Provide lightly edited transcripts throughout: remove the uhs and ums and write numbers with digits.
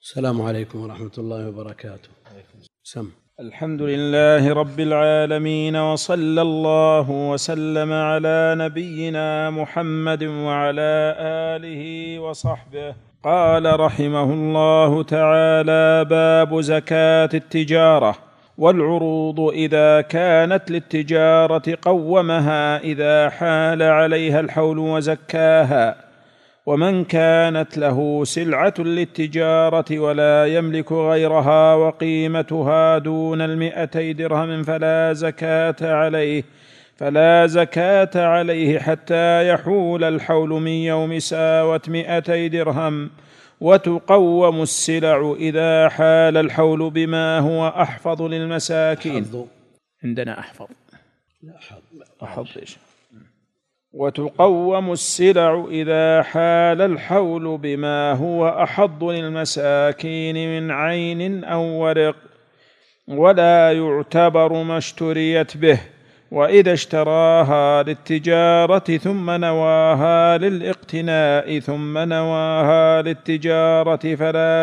السلام عليكم ورحمة الله وبركاته. سم. الحمد لله رب العالمين، وصلى الله وسلم على نبينا محمد وعلى آله وصحبه. قال رحمه الله تعالى: باب زكاة التجارة. والعروض إذا كانت للتجارة قومها إذا حال عليها الحول وزكاها. ومن كانت له سلعة للتجارة ولا يملك غيرها وقيمتها دون 200 درهم فلا زكاة عليه حتى يحول الحول من يوم ساوة 200 درهم. وتقوم السلع إذا حال الحول بما هو أحفظ للمساكين. عندنا أحفظ. وتقوم السلع إذا حال الحول بما هو أحض للمساكين من عين أو ورق، ولا يعتبر ما اشتريت به. وإذا اشتراها للتجارة ثم نواها للاقتناء ثم نواها للتجارة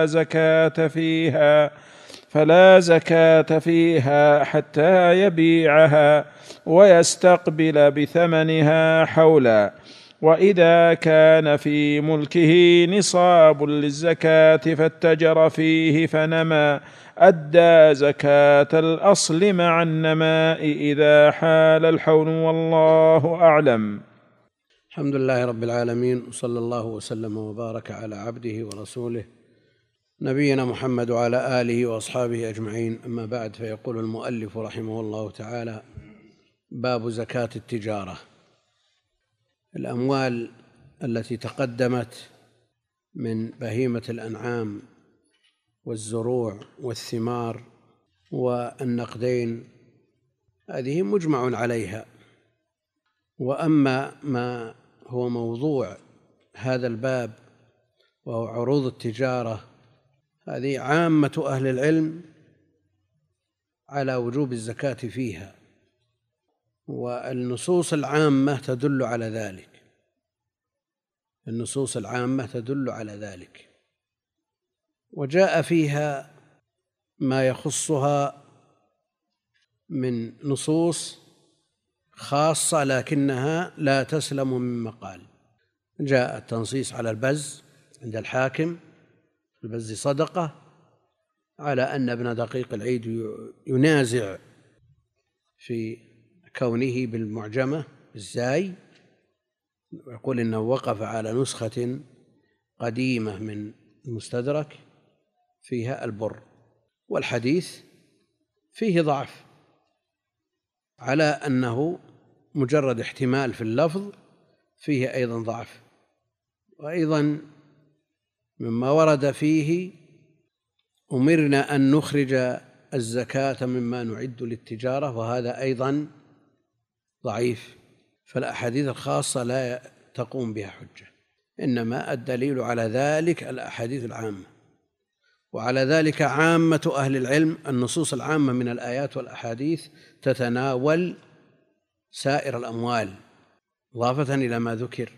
فلا زكاة فيها حتى يبيعها ويستقبل بثمنها حولا. وإذا كان في ملكه نصاب للزكاة فاتجر فيه فنمى أدى زكاة الأصل مع النماء إذا حال الحول، والله أعلم. الحمد لله رب العالمين، وصلى الله وسلم وبارك على عبده ورسوله نبينا محمد وعلى آله وأصحابه أجمعين. أما بعد، فيقول المؤلف رحمه الله تعالى: باب زكاة التجارة. الأموال التي تقدمت من بهيمة الأنعام والزروع والثمار والنقدين هذه مجمع عليها. وأما ما هو موضوع هذا الباب وهو عروض التجارة، هذه عامة أهل العلم على وجوب الزكاة فيها، والنصوص العامة تدل على ذلك. النصوص العامة تدل على ذلك، وجاء فيها ما يخصها من نصوص خاصة لكنها لا تسلم من مقال. جاء التنصيص على البز عند الحاكم، البز صدقة، على أن ابن دقيق العيد ينازع في كونه بالمعجمة الزاي، ويقول إنه وقف على نسخة قديمة من المستدرك فيها البر، والحديث فيه ضعف، على أنه مجرد احتمال في اللفظ فيه أيضا ضعف. وأيضا مما ورد فيه: أمرنا أن نخرج الزكاة مما نعد للتجارة، وهذا أيضا ضعيف. فالأحاديث الخاصة لا تقوم بها حجة، إنما الدليل على ذلك الأحاديث العامة. وعلى ذلك عامة أهل العلم، النصوص العامة من الآيات والأحاديث تتناول سائر الأموال إضافة إلى ما ذكر.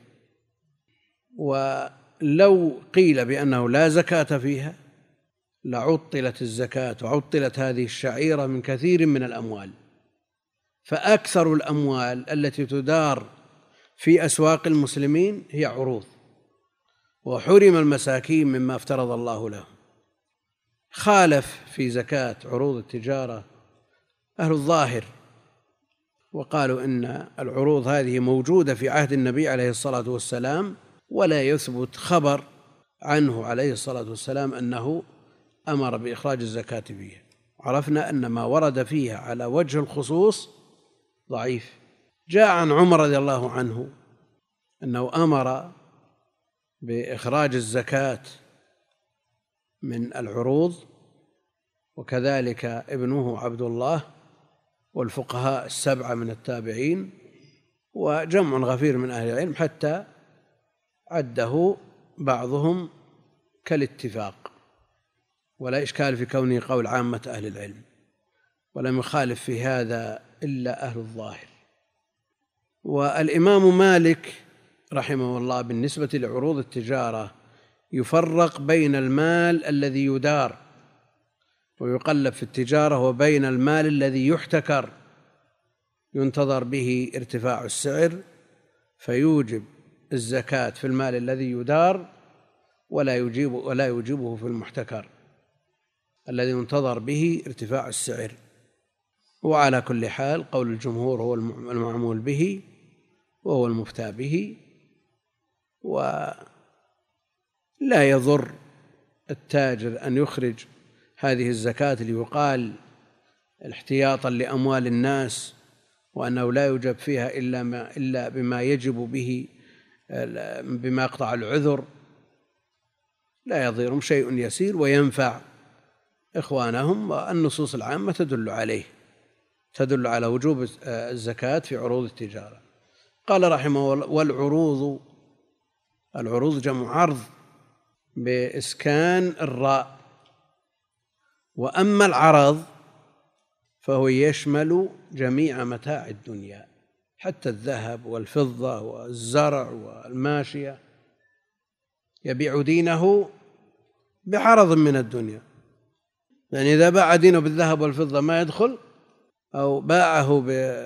ولو قيل بأنه لا زكاة فيها لعطلت الزكاة وعطلت هذه الشعيرة من كثير من الأموال. فأكثر الأموال التي تدار في أسواق المسلمين هي عروض، وحرم المساكين مما افترض الله لهم. خالف في زكاة عروض التجارة أهل الظاهر، وقالوا إن العروض هذه موجودة في عهد النبي عليه الصلاة والسلام، ولا يثبت خبر عنه عليه الصلاة والسلام أنه أمر بإخراج الزكاة فيها. عرفنا أن ما ورد فيها على وجه الخصوص ضعيف. جاء عن عمر رضي الله عنه أنه أمر بإخراج الزكاة من العروض، وكذلك ابنه عبد الله، والفقهاء السبعة من التابعين، وجمع غفير من أهل العلم، حتى عده بعضهم كالاتفاق، ولا إشكال في كونه قول عامة أهل العلم، ولم يخالف في هذا إلا أهل الظاهر. والإمام مالك رحمه الله بالنسبة لعروض التجارة يفرق بين المال الذي يدار ويقلب في التجارة وبين المال الذي يحتكر ينتظر به ارتفاع السعر فيوجب الزكاة في المال الذي يدار ولا يوجبه في المحتكر الذي ينتظر به ارتفاع السعر. وعلى كل حال قول الجمهور هو المعمول به وهو المفتى به، ولا يضر التاجر أن يخرج هذه الزكاة ليقال احتياطا لأموال الناس وأنه لا يوجب فيها إلا بما يجب به بما يقطع العذر، لا يضيرهم شيء يسير وينفع إخوانهم. والنصوص العامة تدل على وجوب الزكاة في عروض التجارة. قال رحمه الله: العروض جمع عرض بإسكان الراء. وأما العرض فهو يشمل جميع متاع الدنيا حتى الذهب والفضة والزرع والماشية، يبيع دينه بعرض من الدنيا. يعني إذا باع دينه بالذهب والفضة ما يدخل، أو باعه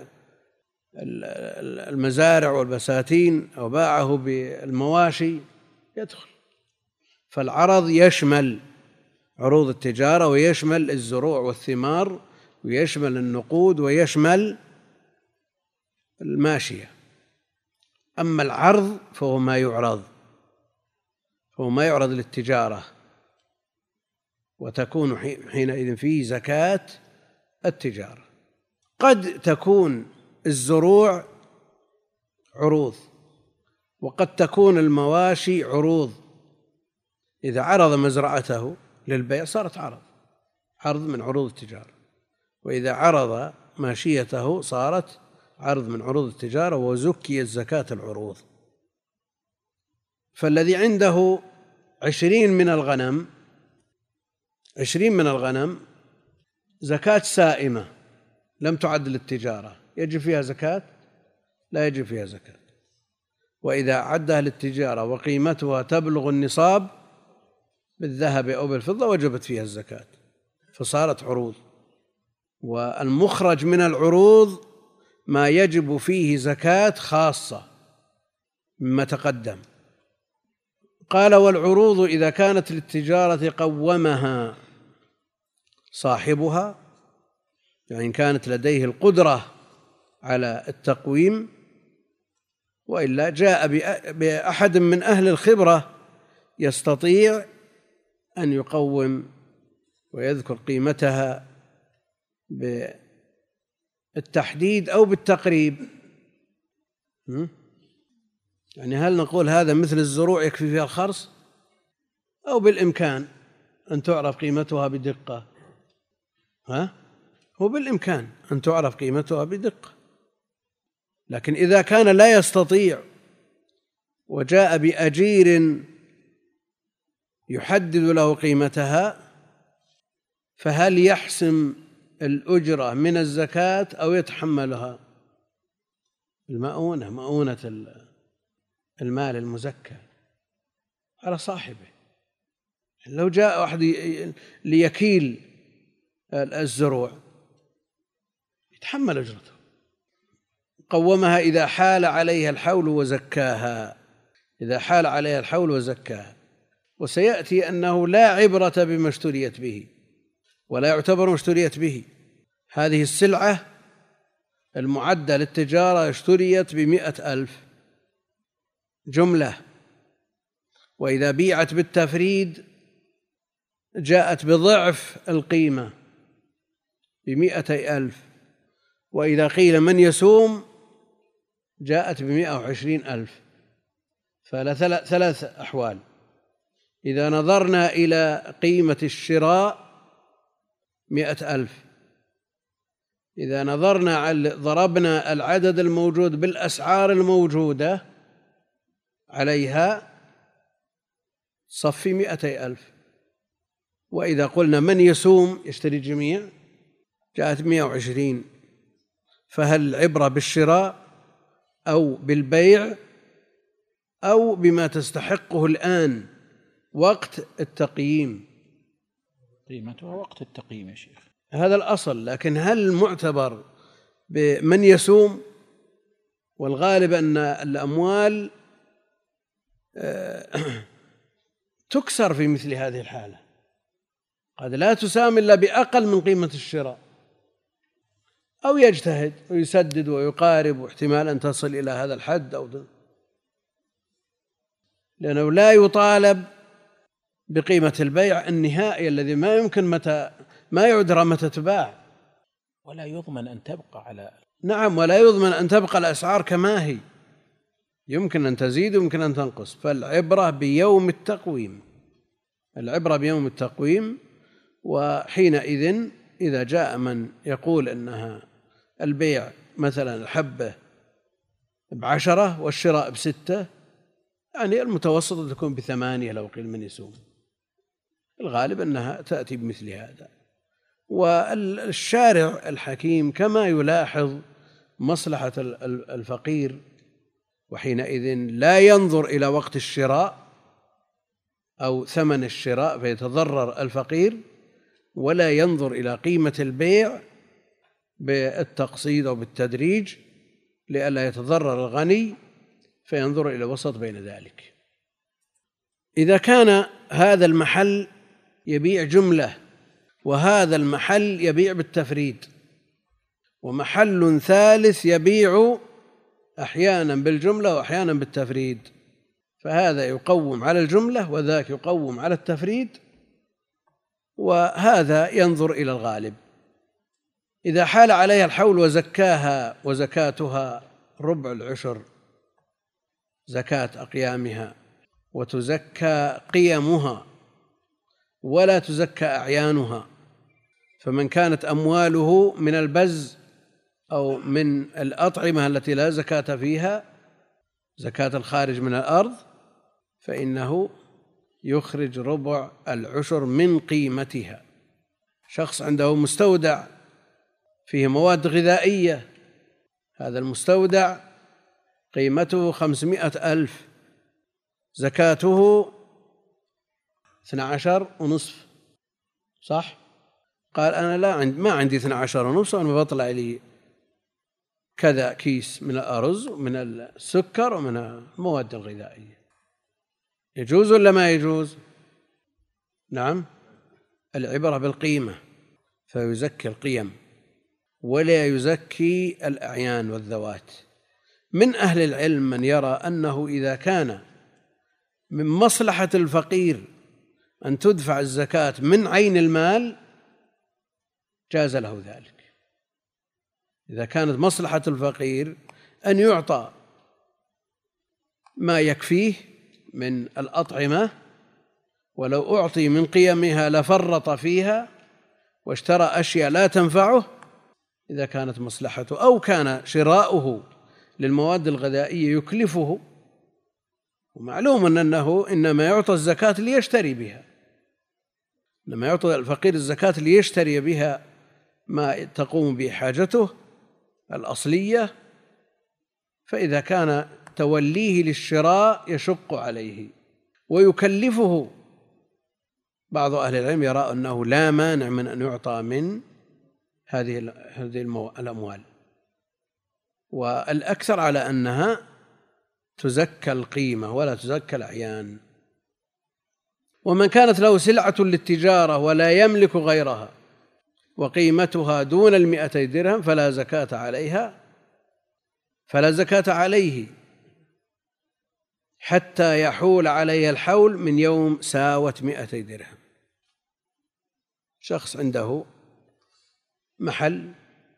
بالمزارع والبساتين أو باعه بالمواشي يدخل. فالعرض يشمل عروض التجارة ويشمل الزروع والثمار ويشمل النقود ويشمل الماشية. أما العرض فهو ما يعرض للتجارة، وتكون حينئذ فيه زكاة التجارة. قد تكون الزروع عروض وقد تكون المواشي عروض. إذا عرض مزرعته للبيع صارت عرض من عروض التجارة، وإذا عرض ماشيته صارت عرض من عروض التجارة وزكيت زكاة العروض. فالذي عنده 20 من الغنم زكاة سائمة لم تعد للتجارة، يجب فيها زكاة؟ لا يجب فيها زكاة. وإذا عدها للتجارة وقيمتها تبلغ النصاب بالذهب أو بالفضة وجبت فيها الزكاة، فصارت عروض. والمخرج من العروض ما يجب فيه زكاة خاصة مما تقدم. قال: والعروض إذا كانت للتجارة قومها صاحبها، يعني كانت لديه القدرة على التقويم، وإلا جاء بأحد من أهل الخبرة يستطيع أن يقوم ويذكر قيمتها بالتحديد أو بالتقريب. يعني هل نقول هذا مثل الزروع يكفي فيها الخرص، أو بالإمكان أن تعرف قيمتها بدقة؟ هو بالإمكان أن تعرف قيمتها بدقة، لكن إذا كان لا يستطيع وجاء بأجير يحدد له قيمتها، فهل يحسم الأجرة من الزكاة أو يتحملها؟ مؤونة المال المزكى على صاحبه. لو جاء واحد ليكيل الزروع يتحمل أجرته، قومها إذا حال عليها الحول وزكاها. وسيأتي أنه لا عبرة بما اشتريت به ولا يعتبر ما اشتريت به. هذه السلعة المعدة للتجارة اشتريت ب100,000 جملة، وإذا بيعت بالتفريد جاءت بضعف القيمة ب200,000، وإذا قيل من يسوم جاءت ب120,000. فثلاث أحوال. إذا نظرنا إلى قيمة الشراء 100,000، إذا ضربنا العدد الموجود بالأسعار الموجودة عليها صفي 200,000. وإذا قلنا من يسوم يشتري جميع جاءت 120. فهل العبرة بالشراء أو بالبيع أو بما تستحقه الآن وقت التقييم، قيمتها وقت التقييم يا شيخ، هذا الأصل. لكن هل المعتبر بمن يسوم؟ والغالب أن الأموال تكسر في مثل هذه الحالة، قد لا تسام إلا بأقل من قيمة الشراء، أو يجتهد ويسدد ويقارب، واحتمال أن تصل إلى هذا الحد لأنه لا يطالب بقيمة البيع النهائي الذي ما يمكن ما يدرى متى تباع، ولا يضمن أن تبقى على نعم، ولا يضمن أن تبقى الأسعار كما هي، يمكن أن تزيد ويمكن أن تنقص. فالعبرة بيوم التقويم، العبرة بيوم التقويم. وحينئذ إذا جاء من يقول أنها البيع مثلا الحبة ب10 والشراء ب6، يعني المتوسط تكون ب8 لو قيل من يسوم، الغالب أنها تأتي بمثل هذا. والشارع الحكيم كما يلاحظ مصلحة الفقير، وحينئذ لا ينظر إلى وقت الشراء أو ثمن الشراء فيتضرر الفقير، ولا ينظر إلى قيمة البيع بالتقسيط أو بالتدريج لئلا يتضرر الغني، فينظر إلى وسط بين ذلك. إذا كان هذا المحل يبيع جملة وهذا المحل يبيع بالتفريد، ومحل ثالث يبيع أحيانا بالجملة وأحيانا بالتفريد، فهذا يقوم على الجملة وذاك يقوم على التفريد، وهذا ينظر إلى الغالب. إذا حال عليها الحول وزكاها وزكاتها ربع العشر زكاة أقيامها، وتزكى قيمها ولا تزكى أعيانها، فمن كانت أمواله من البز أو من الأطعمة التي لا زكاة فيها، زكاة الخارج من الأرض، فإنه يخرج ربع العشر من قيمتها. شخص عنده مستودع فيه مواد غذائية، هذا المستودع قيمته 500,000، زكاته 12.5، صح؟ قال أنا ما عندي 12.5، أنا بطلع لي كذا كيس من الأرز ومن السكر ومن المواد الغذائية، يجوز ولا ما يجوز؟ نعم، العبرة بالقيمة، فيزكي القيم ولا يزكي الأعيان والذوات. من أهل العلم من يرى أنه إذا كان من مصلحة الفقير أن تدفع الزكاة من عين المال جاز له ذلك، إذا كانت مصلحة الفقير أن يعطى ما يكفيه من الأطعمة، ولو أعطي من قيمها لفرط فيها واشترى أشياء لا تنفعه إذا كانت مصلحته، أو كان شراؤه للمواد الغذائية يكلفه، ومعلوم أنه إنما يعطى الزكاة ليشتري بها، إنما يعطى الفقير الزكاة ليشتري بها ما تقوم به حاجته الأصلية، فإذا كان توليه للشراء يشق عليه ويكلفه، بعض أهل العلم يرى أنه لا مانع من أن يعطى من هذه الأموال، والأكثر على أنها تزكى القيمة ولا تزكى الأعيان. ومن كانت له سلعة للتجارة ولا يملك غيرها وقيمتها دون 200 درهم فلا زكاة عليه حتى يحول عليه الحول من يوم ساوت 200 درهم. شخص عنده محل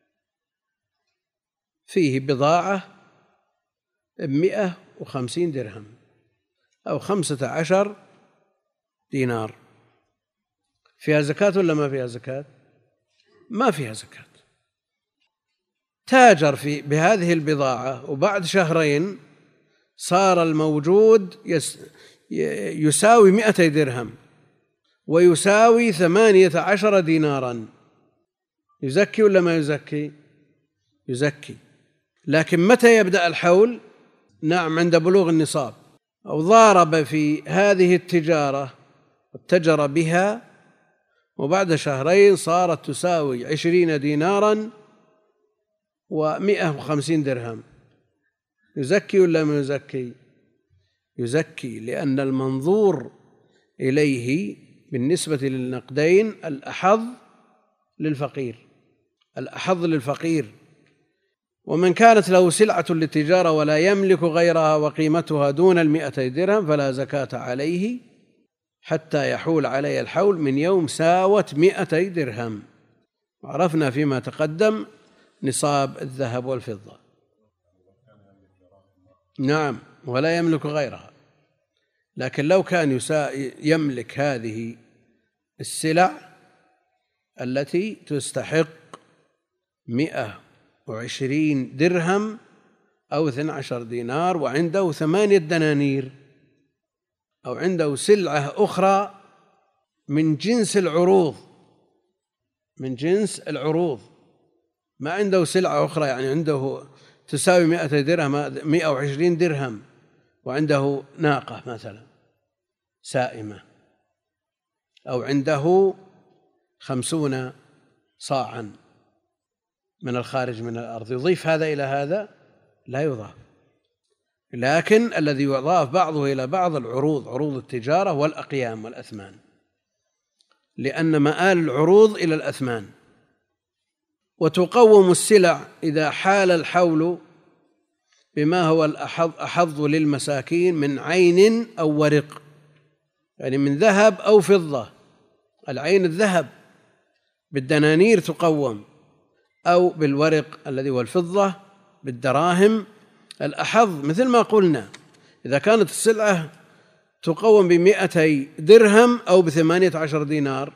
فيه بضاعة 150 درهم أو 15 دينار، فيها زكاة ولا ما فيها زكاة؟ ما فيها زكاة. تاجر بهذه البضاعة، وبعد شهرين صار الموجود يساوي 200 درهم ويساوي 18 دينارا، يزكي ولا ما يزكي؟ يزكي. لكن متى يبدأ الحول؟ نعم، عند بلوغ النصاب. أو ضارب في هذه التجارة واتجر بها، وبعد شهرين صارت تساوي 20 دينارا و150 درهم، يزكي ولا ما يزكي؟ يزكي، لأن المنظور إليه بالنسبة للنقدين الأحظ للفقير، الأحظ للفقير. ومن كانت له سلعة للتجارة ولا يملك غيرها وقيمتها دون 200 درهم فلا زكاة عليه حتى يحول عليه الحول من يوم ساوت 200 درهم. وعرفنا فيما تقدم نصاب الذهب والفضة. نعم، ولا يملك غيرها. لكن لو كان يملك هذه السلع التي تستحق 120 درهم أو 12 دينار وعنده 8 دنانير، أو عنده سلعة أخرى من جنس العروض، من جنس العروض، ما عنده سلعة أخرى، يعني عنده تساوي 200 درهم 120 درهم، وعنده ناقة مثلا سائمة، أو عنده 50 صاعا من الخارج من الأرض، يضيف هذا إلى هذا؟ لا يضاف. لكن الذي يضاف بعضه إلى بعض العروض، عروض التجارة والأقيام والأثمان، لأن مآل العروض إلى الأثمان. وتقوم السلع إذا حال الحول بما هو الأحظ للمساكين من عين أو ورق، يعني من ذهب أو فضة. العين الذهب بالدنانير تقوم، أو بالورق الذي هو الفضة بالدراهم. الأحظ مثل ما قلنا، إذا كانت السلعة تقوم 200 درهم أو 18 دينار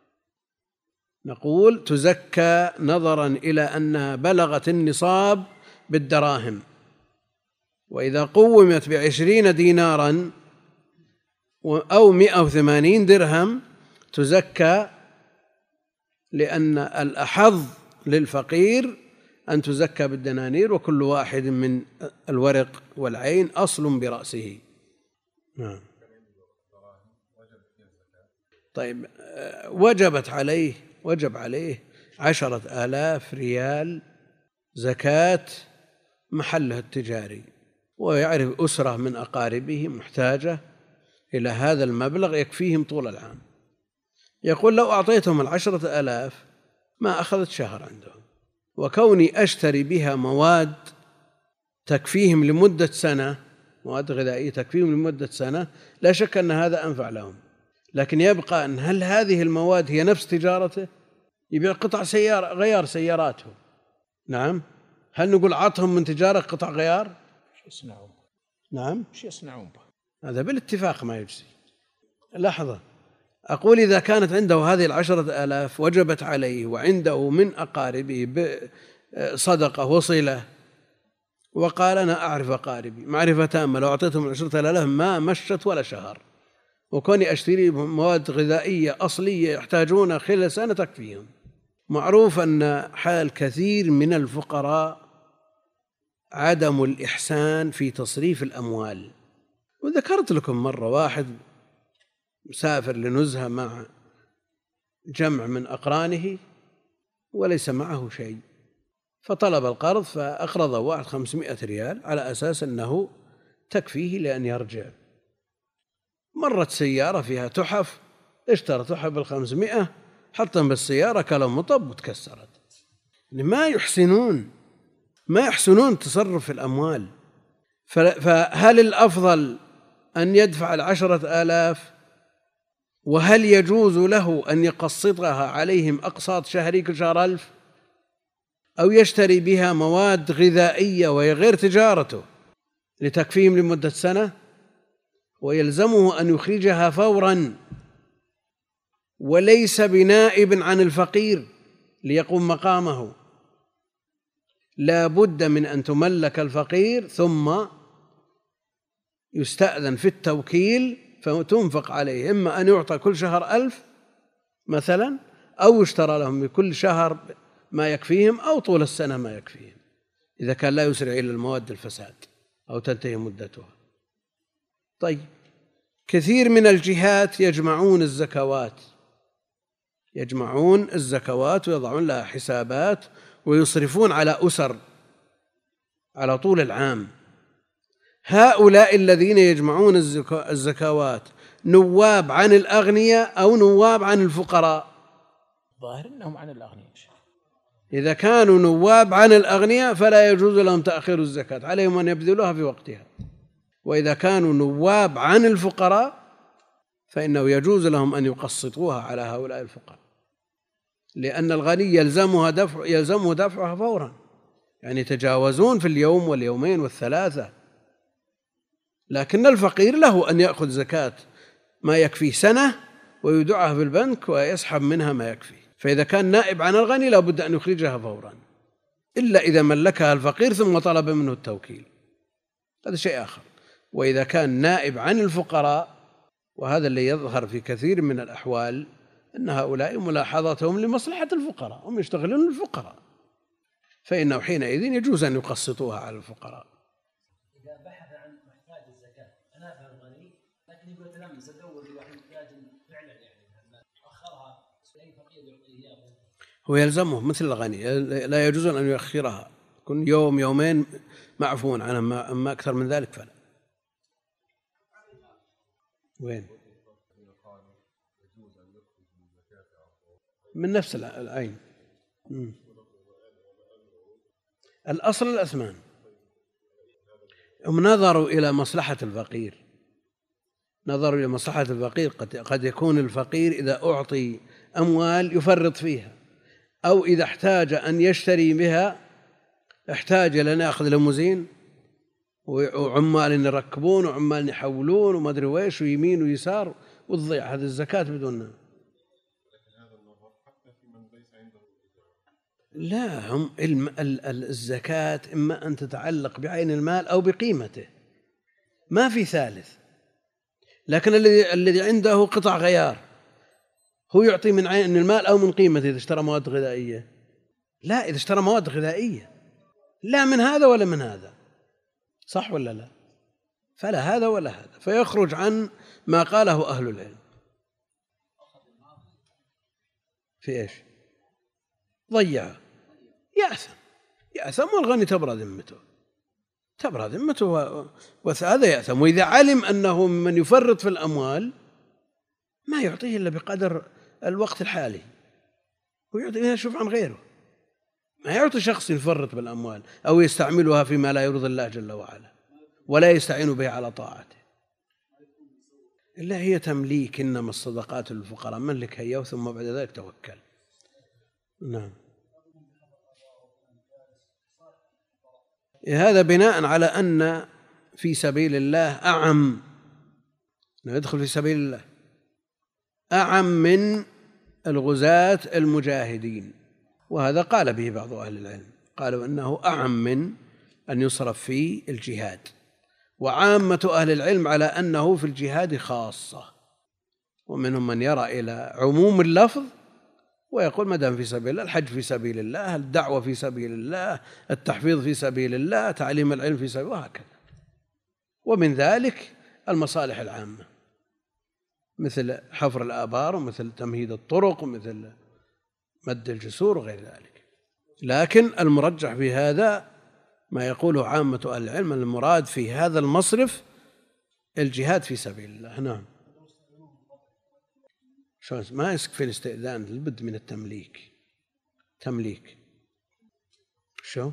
نقول تزكى نظرا إلى أنها بلغت النصاب بالدراهم. وإذا قومت 20 دينارا أو 180 درهم تزكى، لأن الأحظ للفقير أن تزكى بالدنانير، وكل واحد من الورق والعين أصل برأسه. طيب، وجب عليه 10,000 ريال زكاة محله التجاري، ويعرف أسرة من أقاربه محتاجة إلى هذا المبلغ يكفيهم طول العام. يقول لو أعطيتهم 10,000 ما أخذت شهر عندهم، وكوني أشتري بها مواد تكفيهم لمدة سنة، مواد غذائية تكفيهم لمدة سنة، لا شك أن هذا أنفع لهم. لكن يبقى أن هل هذه المواد هي نفس تجارته؟ يبيع قطع سيارة، غيار سياراته. نعم، هل نقول عطهم من تجارة قطع غيار؟ يصنعون. نعم، شو يصنعون به؟ هذا بالاتفاق ما يجزي. لحظة، أقول إذا كانت عنده هذه 10,000 وجبت عليه، وعنده من أقاربه صدقة وصلة، وقال أنا أعرف أقاربي معرفة تامة، لو أعطيتهم 10,000 ما مشت ولا شهر، وكوني أشتري مواد غذائية أصلية يحتاجونها خلال سنة تكفيهم. معروف أن حال كثير من الفقراء عدم الإحسان في تصريف الأموال. وذكرت لكم مرة واحد مسافر لنزهة مع جمع من أقرانه وليس معه شيء، فطلب القرض، فأقرضه واحد 500 ريال على أساس أنه تكفيه لأن يرجع. مرت سيارة فيها تحف، اشترى تحف 500، حطهم بالسيارة كلام مطب وتكسرت. ما يحسنون تصرف الأموال. فهل الأفضل أن يدفع 10,000 وهل يجوز له أن يقسطها عليهم أقساط شهري كل شهر 1,000، أو يشتري بها مواد غذائية وهي غير تجارته لتكفيهم لمدة سنة، ويلزمه أن يخرجها فورا وليس بنائب عن الفقير ليقوم مقامه؟ لا بد من أن تملك الفقير ثم يستأذن في التوكيل فتنفق عليه، إما أن يعطى كل شهر 1,000 مثلا، أو يشترى لهم بكل شهر ما يكفيهم، أو طول السنة ما يكفيهم إذا كان لا يسرع إلى المواد الفساد أو تنتهي مدتها. طيب، كثير من الجهات يجمعون الزكوات ويضعون لها حسابات ويصرفون على أسر على طول العام. هؤلاء الذين يجمعون الزكوات نواب عن الأغنياء أو نواب عن الفقراء؟ ظاهر أنهم عن الأغنياء. إذا كانوا نواب عن الأغنياء فلا يجوز لهم تأخير الزكاة، عليهم أن يبذلوها في وقتها. وإذا كانوا نواب عن الفقراء فإنه يجوز لهم أن يقسطوها على هؤلاء الفقراء، لأن الغني يلزمه دفعها فورا، يعني يتجاوزون في اليوم واليومين والثلاثة. لكن الفقير له أن يأخذ زكاة ما يكفي سنة ويودعها في البنك ويسحب منها ما يكفي. فإذا كان نائب عن الغني لا بد أن يخرجها فورا، إلا إذا ملكها الفقير ثم طلب منه التوكيل، هذا شيء آخر. وإذا كان نائب عن الفقراء، وهذا اللي يظهر في كثير من الأحوال، أن هؤلاء ملاحظتهم لمصلحة الفقراء، هم يشتغلون الفقراء، فإنه حينئذ يجوز أن يقسطوها على الفقراء. إذا بحث عن محتاج الزكاة أنافع الغني، لكن يقول تلمس أدور لواحد محتاج فعلا، يعني أخرها أي فقير يعطيه إياه، هو يلزمه مثل الغني، لا يجوز أن يؤخرها، كن يوم يومين معفون عنها، أما أكثر من ذلك فلا. وين؟ من نفس العين. الأصل الأثمان، هم نظروا إلى مصلحة الفقير، نظروا إلى مصلحة الفقير. قد يكون الفقير إذا أعطي أموال يفرط فيها، أو إذا احتاج أن يشتري بها احتاج إلى أن يأخذ ليموزين وعمال يركبون وعمال يحولون وما أدري ويش ويمين ويسار، وتضيع هذه الزكاة بدونها. لا، هم الزكاة إما أن تتعلق بعين المال أو بقيمته، ما في ثالث. لكن الذي عنده قطع غيار هو يعطي من عين المال أو من قيمته إذا اشترى مواد غذائية. لا، إذا اشترى مواد غذائية لا من هذا ولا من هذا، صح ولا لا؟ فلا هذا ولا هذا، فيخرج عن ما قاله أهل العلم. في إيش؟ ضيع، يأثم والغني تبرى ذمته وهذا يأثم. وإذا علم أنه من يفرط في الأموال ما يعطيه إلا بقدر الوقت الحالي، ويعطيه يشوف عن غيره، ما يعطي شخص يفرط بالأموال أو يستعملها فيما لا يرضي الله جل وعلا ولا يستعين به على طاعته، إلا هي تمليك. إنما الصدقات للفقراء، ملك هي ثم بعد ذلك توكل. نعم. هذا بناء على أن في سبيل الله أعم، ندخل في سبيل الله أعم من الغزاة المجاهدين، وهذا قال به بعض أهل العلم، قالوا أنه أعم من أن يصرف في الجهاد. وعامة أهل العلم على أنه في الجهاد خاصة، ومنهم من يرى إلى عموم اللفظ ويقول ما دام في سبيل الله، الحج في سبيل الله، الدعوة في سبيل الله، التحفيظ في سبيل الله، تعليم العلم في سبيل الله، وهكذا. ومن ذلك المصالح العامة مثل حفر الآبار ومثل تمهيد الطرق ومثل مد الجسور وغير ذلك. لكن المرجح في هذا ما يقوله عامة أهل العلم، المراد في هذا المصرف الجهاد في سبيل الله. نعم. ما يكفي الاستئذان، لابد من تمليك. شو؟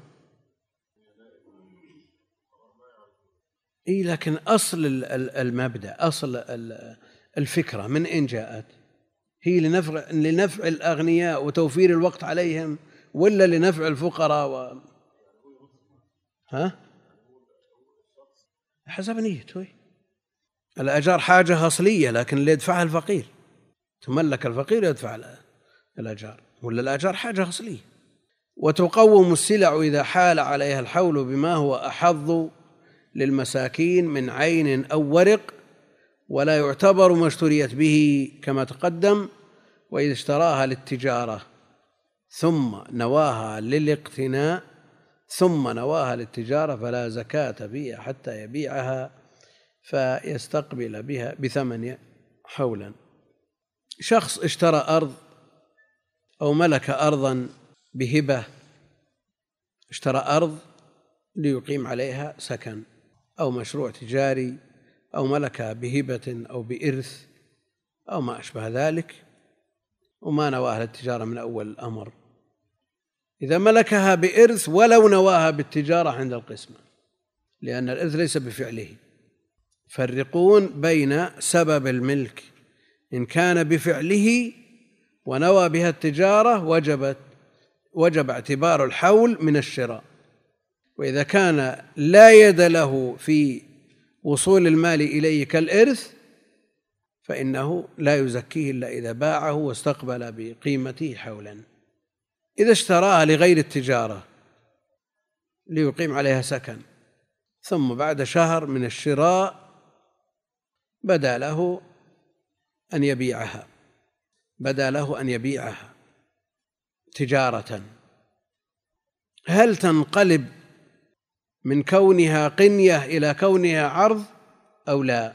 لكن أصل المبدأ، أصل الفكرة من أين جاءت؟ هي لنفع الأغنياء وتوفير الوقت عليهم، ولا لنفع الفقراء حسب نيته. الأجار حاجة أصلية، لكن اللي يدفعها الفقير، تملك الفقير يدفع الأجار، ولا الأجار حاجة أصلية. وتقوم السلع إذا حال عليها الحول بما هو أحظ للمساكين من عين أو ورق، ولا يعتبر ما اشتريت به كما تقدم. وإذا اشتراها للتجارة ثم نواها للاقتناء ثم نواها للتجارة فلا زكاة فيها حتى يبيعها فيستقبل بها بثمن حولا. شخص اشترى أرض أو ملك أرضا بهبة، اشترى أرض ليقيم عليها سكن أو مشروع تجاري، أو ملكها بهبة أو بإرث أو ما أشبه ذلك، وما نواها للتجارة من أول الأمر. إذا ملكها بإرث ولو نواها بالتجارة عند القسمة، لأن الإرث ليس بفعله، يفرقون بين سبب الملك، إن كان بفعله ونوى بها التجارة وجب اعتبار الحول من الشراء، وإذا كان لا يد له في وصول المال إليه كالإرث فإنه لا يزكيه إلا إذا باعه واستقبل بقيمته حولا. إذا اشتراها لغير التجارة ليقيم عليها سكن، ثم بعد شهر من الشراء بدا له أن يبيعها تجارة، هل تنقلب من كونها قنية إلى كونها عرض أو لا؟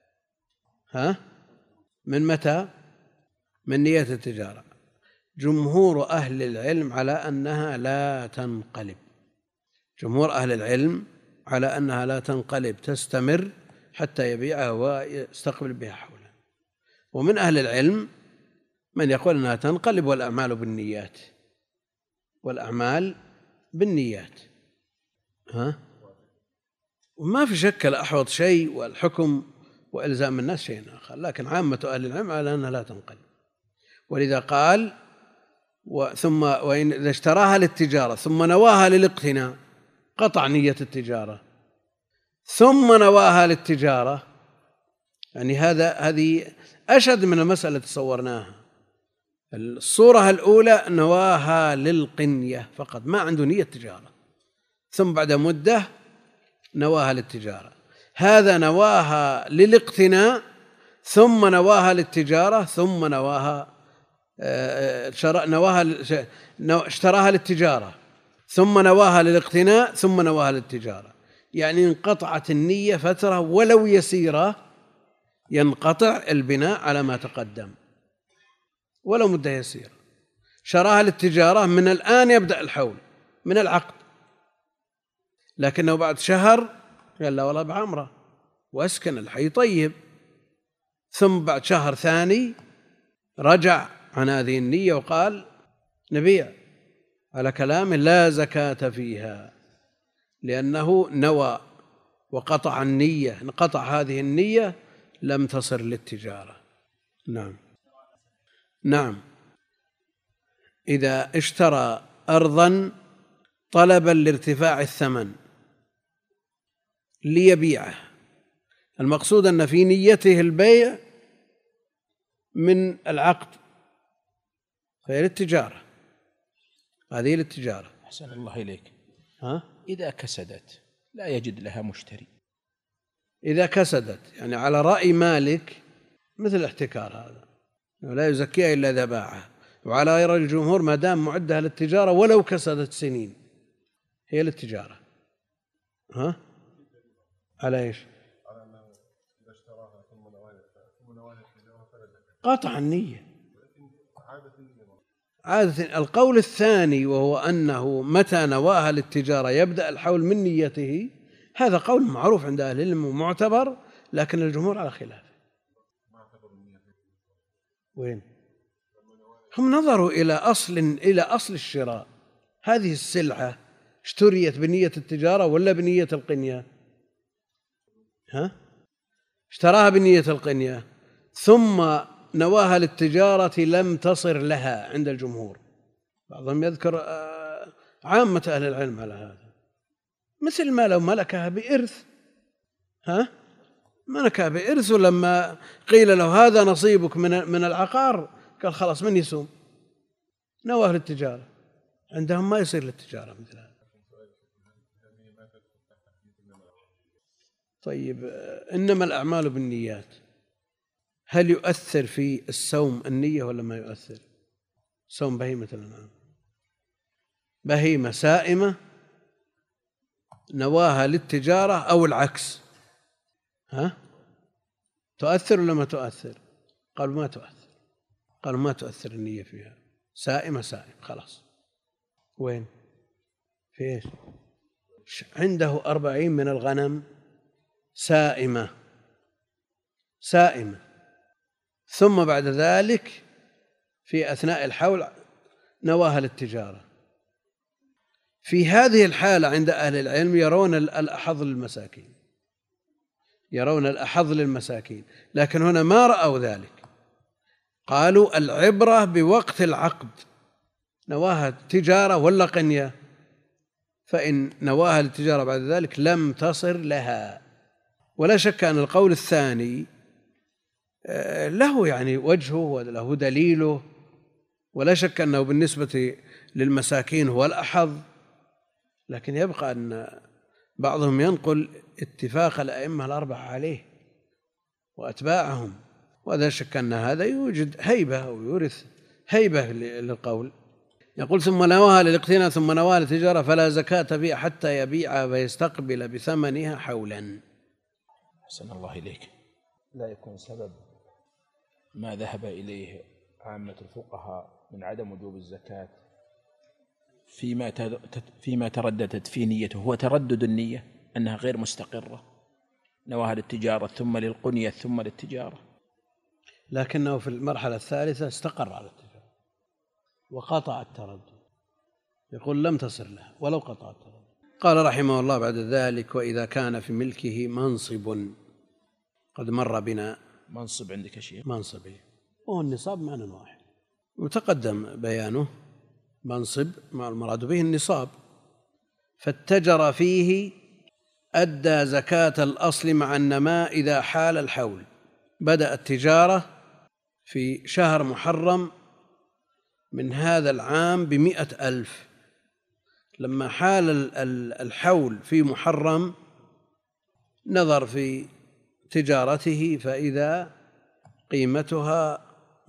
من متى؟ من نية التجارة. جمهور أهل العلم على أنها لا تنقلب، جمهور أهل العلم على أنها لا تنقلب، تستمر حتى يبيعها ويستقبل بها حولا. ومن أهل العلم من يقول أنها تنقلب والأعمال بالنيات. وما في شك الأحوط شيء والحكم وإلزام الناس شيء آخر، لكن عامة أهل العلم على أنها لا تنقلب. ولذا قال وإن إذا اشتراها للتجارة ثم نواها للاقتناء قطع نية التجارة، ثم نواها للتجارة، يعني هذه أشد من المسألة تصورناها. الصورة الأولى نواها للقنية فقط، ما عنده نية تجارة، ثم بعد مدة نواها للتجارة. هذا نواها للاقتناء ثم نواها للتجارة ثم اشتراها للتجارة ثم نواها للاقتناء ثم نواها للتجارة، يعني انقطعت النية فترة ولو يسيرة، ينقطع البناء على ما تقدم ولو مدة يسيرة. شراها للتجارة من الآن يبدأ الحول من العقد، لكنه بعد شهر قال لا والله بعمرة وأسكن الحي طيب، ثم بعد شهر ثاني رجع عن هذه النية وقال نبيع، على كلامه لا زكاة فيها، لأنه نوى وقطع النية، انقطع هذه النية لم تصر للتجارة. نعم. إذا اشترى أرضا طلبا لارتفاع الثمن ليبيعه، المقصود أن في نيته البيع من العقد، فهي للتجارة، هذه للتجارة. أحسن الله إليك. إذا كسدت لا يجد لها مشتري، إذا كسدت يعني على رأي مالك مثل الاحتكار، هذا لا يزكيها إلا إذا باعها. وعلى رأي الجمهور ما دام معدها للتجارة ولو كسدت سنين هي للتجارة. على إيش؟ قطع النية عادة. القول الثاني وهو أنه متى نواها للتجارة يبدأ الحول من نيته، هذا قول معروف عند أهل العلم ومعتبر، لكن الجمهور على خلافه. وين؟ هم نظروا إلى أصل الشراء، هذه السلعة اشتريت بنية التجارة ولا بنية القنية؟ اشتراها بنية القنية ثم نواها للتجارة لم تصر لها عند الجمهور. بعضهم يذكر عامة أهل العلم على هذا، مثل ما لو ملكها بإرث، ملكها بإرث، ولما قيل له هذا نصيبك من العقار قال خلاص من يسوم، نواه للتجارة. عندهم ما يصير للتجارة مثل هذا. طيب، إنما الأعمال بالنيات، هل يؤثر في الصوم النية ولا ما يؤثر؟ صوم بهيمة الأنعام، بهيمة سائمة نواها للتجارة أو العكس، ها؟ تؤثر ولا ما تؤثر؟ قالوا ما تؤثر، قالوا ما تؤثر النية فيها، سائمة خلاص. وين؟ في ايش؟ عنده 40 من الغنم سائمة، ثم بعد ذلك في أثناء الحول نواها للتجارة. في هذه الحالة عند أهل العلم يرون الأحظ للمساكين، لكن هنا ما رأوا ذلك، قالوا العبرة بوقت العقد، نواها تجارة ولا قنية، فإن نواها للتجارة بعد ذلك لم تصر لها. ولا شك أن القول الثاني له يعني وجهه وله دليله، ولا شك أنه بالنسبة للمساكين هو الأحظ، لكن يبقى أن بعضهم ينقل اتفاق الأئمة الأربعة عليه وأتباعهم، ولا شك أن هذا يوجد هيبة أو يورث هيبة للقول. يقول ثم نواها للاقتناء ثم نواها للتجارة فلا زكاة فيها حتى يبيعها فيستقبل بثمنها حولا. أحسن الله إليك. لا يكون سبب ما ذهب إليه عامة الفقهاء من عدم وجوب الزكاة فيما ترددت في نيته هو تردد النية أنها غير مستقرة، نواها للتجارة ثم للقنية ثم للتجارة، لكنه في المرحلة الثالثة استقر على التجارة وقطع التردد، يقول لم تصر له ولو قطع التردد. قال رحمه الله بعد ذلك وإذا كان في ملكه منصب، قد مر بنا منصب عندك شيء منصبي وهو النصاب معنى واحد وتقدم بيانه. منصب مع المراد به النصاب، فاتجر فيه أدى زكاة الأصل مع النماء إذا حال الحول. بدأ التجارة في شهر محرم من هذا العام ب100,000، لما حال الحول في محرم نظر في تجارته فإذا قيمتها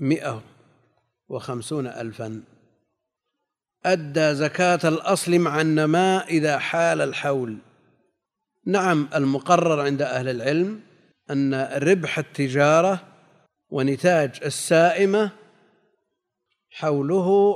150,000، أدى زكاة الأصل مع النماء إذا حال الحول. نعم، المقرر عند أهل العلم أن ربح التجارة ونتاج السائمة حوله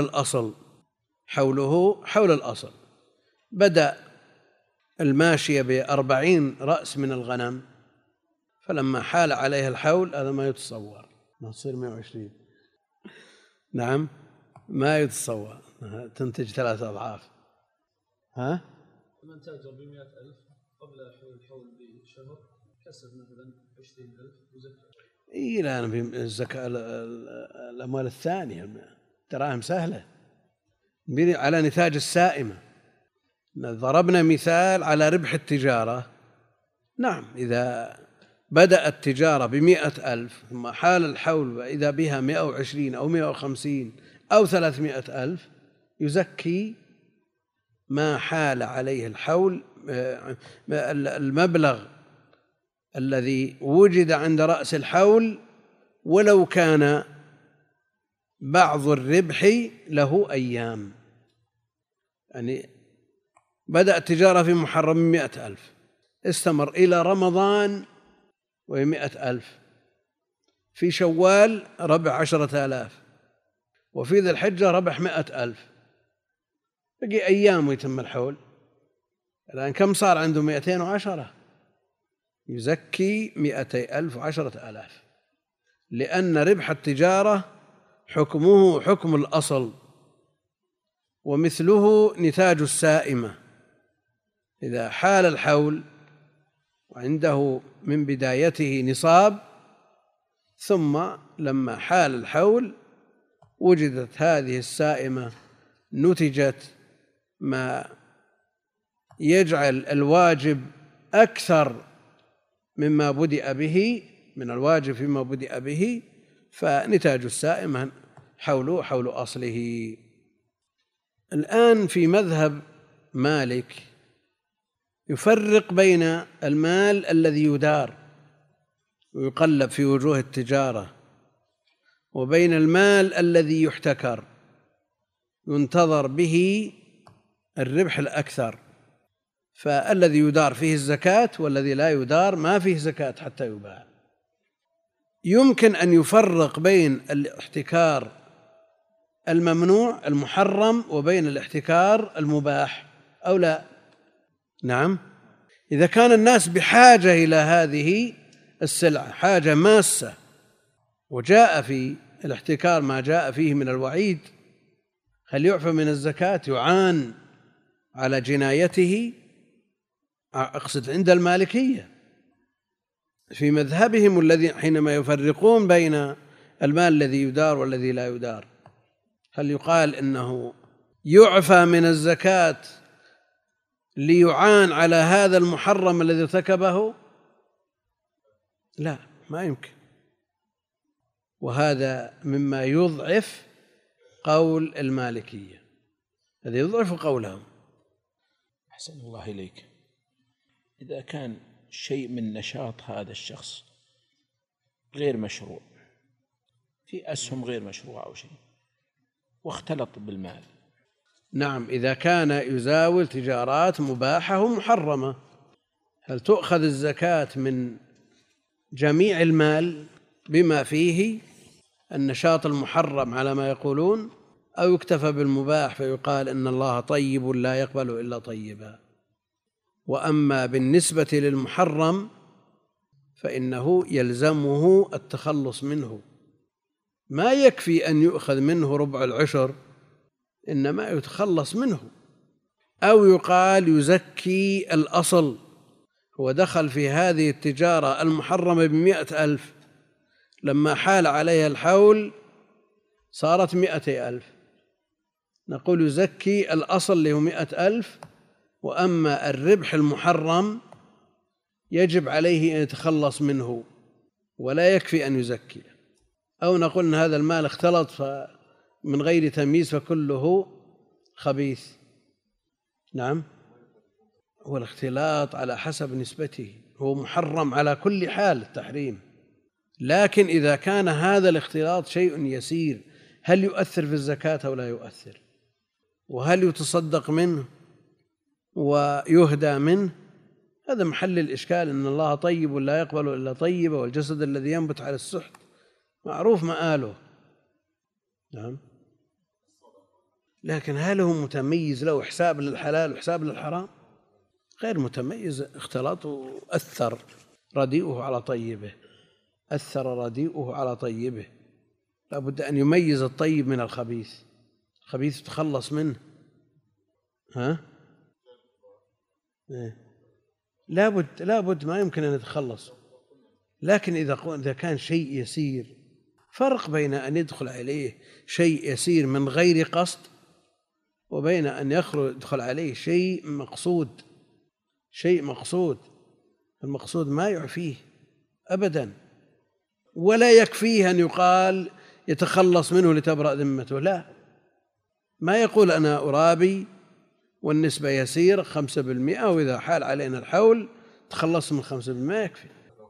حول الأصل. بدأ الماشية ب40 رأس من الغنم، فلما حال عليها الحول هذا ما يتصور، ما تصير 120. نعم ما يتصور، تنتج 3 أضعاف. ها؟ من تاجر ب100,000 قبل الحول بشهر كسب مثلا 20,000 وزكاة. لا، الزكاة الأموال الثانية دراهم سهلة على نتاج السائمة. ضربنا مثال على ربح التجارة. نعم، إذا بدأ التجارة ب100,000 ثم حال الحول وإذا بها 120 أو 150 أو 300,000 يزكي ما حال عليه الحول، المبلغ الذي وجد عند رأس الحول، ولو كان بعض الربح له أيام. يعني بدأ التجارة في محرم 100,000، استمر إلى رمضان و100,000، في شوال ربح 10,000، وفي ذي الحجة ربح 100,000، بقي أيام ويتم الحول. الآن كم صار عنده؟ 210. يزكي 200,000 و10,000، لأن ربح التجارة حكمه حكم الأصل، ومثله نتاج السائمة إذا حال الحول وعنده من بدايته نصاب، ثم لما حال الحول وجدت هذه السائمة نتجت ما يجعل الواجب أكثر مما بدأ به، من الواجب فيما بدأ به، فنتاج السائمة حوله حول أصله. الآن في مذهب مالك يفرق بين المال الذي يدار ويقلب في وجوه التجارة وبين المال الذي يحتكر ينتظر به الربح الأكثر. فالذي يدار فيه الزكاة والذي لا يدار ما فيه زكاة حتى يباع. يمكن أن يفرق بين الاحتكار الممنوع المحرم وبين الاحتكار المباح أو لا؟ نعم، إذا كان الناس بحاجة إلى هذه السلعة حاجة ماسة وجاء في الاحتكار ما جاء فيه من الوعيد، هل يعفى من الزكاة؟ يعان على جنايته، أقصد عند المالكية في مذهبهم الذي حينما يفرقون بين المال الذي يدار والذي لا يدار، هل يقال إنه يعفى من الزكاة ليعان على هذا المحرم الذي ارتكبه؟ لا، ما يمكن. وهذا مما يضعف قول المالكية، الذي يضعف قولهم. أحسن الله إليك. إذا كان شيء من نشاط هذا الشخص غير مشروع، في أسهم غير مشروعة أو شيء، واختلط بالمال. نعم، إذا كان يزاول تجارات مباحة ومحرمة، هل تؤخذ الزكاة من جميع المال بما فيه النشاط المحرم على ما يقولون، أو يكتفى بالمباح فيقال إن الله طيب لا يقبل إلا طيبا؟ وأما بالنسبة للمحرم فإنه يلزمه التخلص منه، ما يكفي أن يؤخذ منه ربع العشر، إنما يتخلص منه. أو يقال يزكي الأصل، هو دخل في هذه التجارة المحرمة ب100,000، لما حال عليها الحول صارت 200,000، نقول يزكي الأصل اللي هو 100,000، وأما الربح المحرم يجب عليه أن يتخلص منه ولا يكفي أن يزكي. أو نقول أن هذا المال اختلط من غير تمييز فكله خبيث. نعم، هو الاختلاط على حسب نسبته، هو محرم على كل حال التحريم، لكن إذا كان هذا الاختلاط شيء يسير هل يؤثر في الزكاة أو لا يؤثر؟ وهل يتصدق منه ويهدى منه؟ هذا محل الإشكال. إن الله طيب لا يقبل إلا طيبا، والجسد الذي ينبت على السحت معروف مآله. نعم، لكن هل هو متميز له حساب للحلال وحساب للحرام؟ غير متميز، اختلط وأثر رديئه على طيبه، أثر رديئه على طيبه. لا بد أن يميز الطيب من الخبيث، الخبيث يتخلص منه. لا بد ما يمكن أن يتخلص. لكن إذا كان شيء يسير، فرق بين أن يدخل عليه شيء يسير من غير قصد وبين أن يدخل عليه شيء مقصود. شيء مقصود، المقصود ما يعفيه أبدا، ولا يكفيه أن يقال يتخلص منه لتبرأ ذمته. لا، ما يقول أنا أرابي والنسبة يسير 5%، وإذا حال علينا الحول تخلص من 5% يكفي.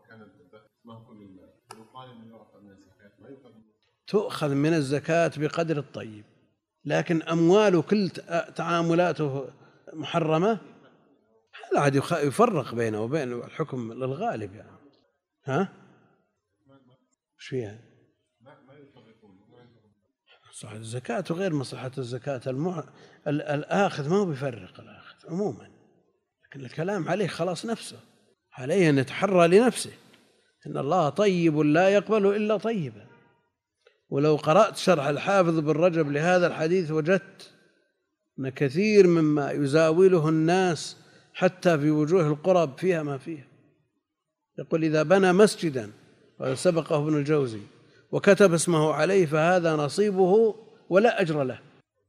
تؤخذ من الزكاة بقدر الطيب، لكن أمواله كل تعاملاته محرمة، هذا عاد يفرق بينه وبين الحكم للغالب يعني. ايش فيها؟ مصلحة الزكاة وغير مصلحة الزكاة. الآخذ ما هو بيفرق الآخذ عموما، لكن الكلام عليه خلاص نفسه، عليه أن يتحرى لنفسه إن الله طيب لا يقبل إلا طيبا. ولو قرأت شرح الحافظ بن رجب لهذا الحديث وجدت أن كثير مما يزاوله الناس حتى في وجوه القرب فيها ما فيها. يقول إذا بنى مسجدا، وسبقه ابن الجوزي، وكتب اسمه عليه فهذا نصيبه ولا أجر له.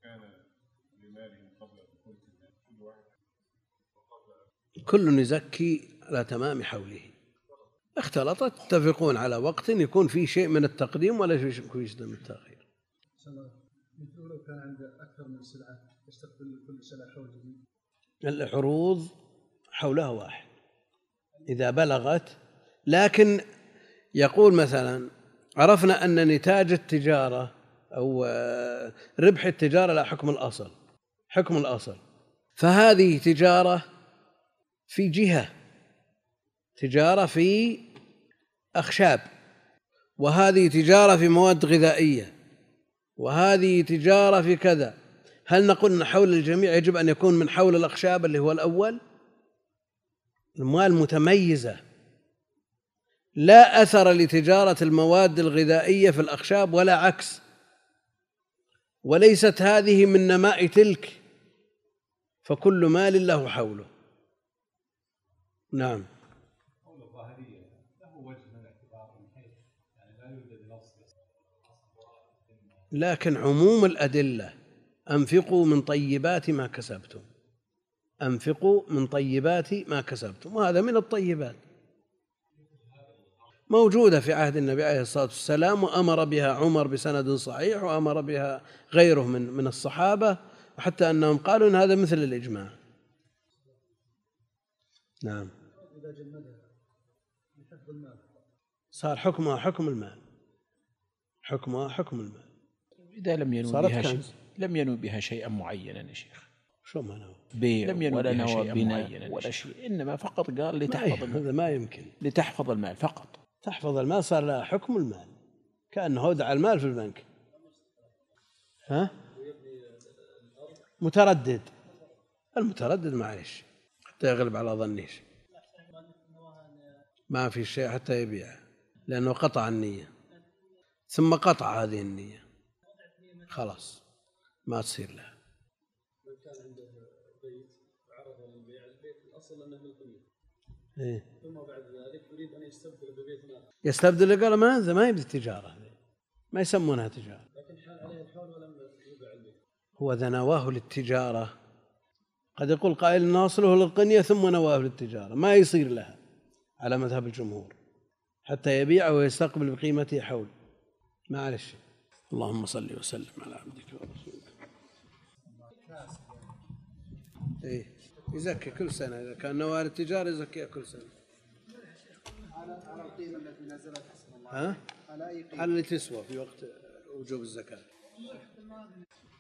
كل يزكي على تمام حوله. اختلطت تتفقون على وقت يكون فيه شيء من التقديم ولا فيه شيء من التأخير. لو كان عنده أكثر من سلعة يستقبل كل سلعة حول جديد. العروض حولها واحد إذا بلغت. لكن يقول مثلا عرفنا أن نتاج التجارة أو ربح التجارة لا حكم الأصل، حكم الأصل، فهذه تجارة في جهة تجارة في أخشاب، وهذه تجارة في مواد غذائية، وهذه تجارة في كذا، هل نقول أن حول الجميع يجب أن يكون من حول الأخشاب اللي هو الأول؟ الأموال متميزة، لا أثر لتجارة المواد الغذائية في الأخشاب ولا عكس، وليست هذه من نماء تلك، فكل مال له حوله. نعم. لكن عموم الأدلة أنفقوا من طيبات ما كسبتم، أنفقوا من طيبات ما كسبتم، وهذا من الطيبات موجودة في عهد النبي عليه الصلاة والسلام، وأمر بها عمر بسند صحيح، وأمر بها غيره من الصحابة، وحتى أنهم قالوا إن هذا مثل الإجماع. نعم. إذا جمدها لحفظ المال صار حكمها حكم المال، حكمها حكم المال. إذا لم ينوي بها شيء، لم ينوي بها شيئا معينا يا شيخ، شو ما نوى بيع لم ينوي بها شيئا معينا ولا شيء، إنما فقط قال لتحفظ المال. هذا ما يمكن، لتحفظ المال فقط. تحفظ المال صار لها حكم المال، كأنه أودع المال في البنك. ها؟ متردد، المتردد معلش حتى يغلب على ظنيش، ما في شيء حتى يبيع، لأنه قطع النية، ثم قطع هذه النية خلاص ما تصير لها. من كان عنده بيت وعرضه للبيع، البيت الأصل أنه ملكية، ثم بعد ذلك يريد أن يستبدل ببيت آخر. يستبدل، قال ما يبدأ التجارة، ما يسمونها تجارة، لكن حال عليه الحول ولم يبيع البيت. هو إذا نواه للتجارة قد يقول قائل ناصله للقنية ثم نواه للتجارة، ما يصير لها على مذهب الجمهور حتى يبيع ويستقبل بقيمته حول. معلش. اللهم صل وسلم على عبدك ورسولك. يزكي كل سنة، إذا كان نواه للتجارة يزكيها كل سنة على القيمة التي نزلت حسب الله. على اللي تسوى في وقت وجوب الزكاة.